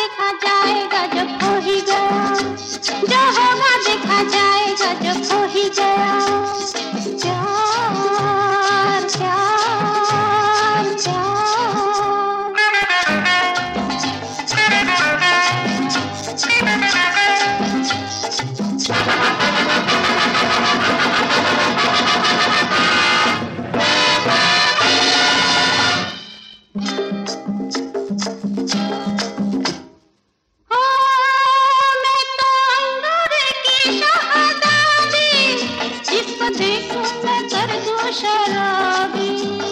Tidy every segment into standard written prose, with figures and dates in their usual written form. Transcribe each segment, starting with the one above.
देखा जाएगा जब खो ही गया, जो होगा देखा जाएगा जब खो ही गया। प्यार प्यार देखूं मैं कर दूं शराबी।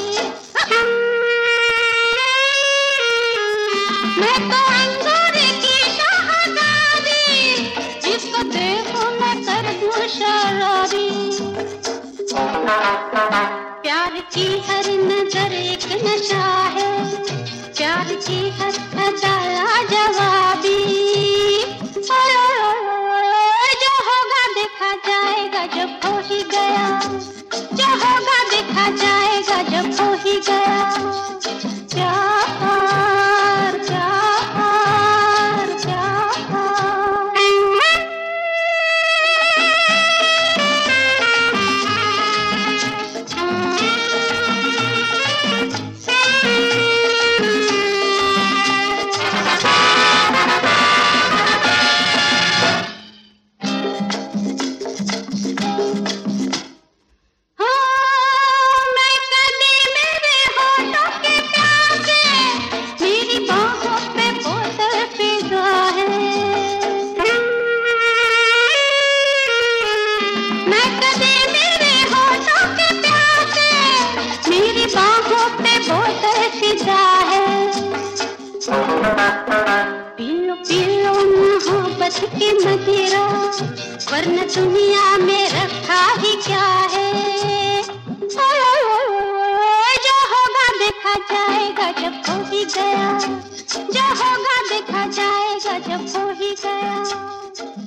मैं तो अंगूर की शहज़ादी, जिसको देखूं मैं कर दूं शराबी। प्यार की हर नजर एक नशा है, प्यार की हर अदा लाजवाबी। जो होगा देखा जाएगा जब खो ही गया, जो होगा देखा जाएगा जब खो ही गया। प्यार प्यार पीलो मोहब्बत की मदिरा, वरना दुनिया में रखा ही क्या है। जो होगा देखा जाएगा जब खो ही गया, जो होगा देखा जाएगा जब खो ही गया।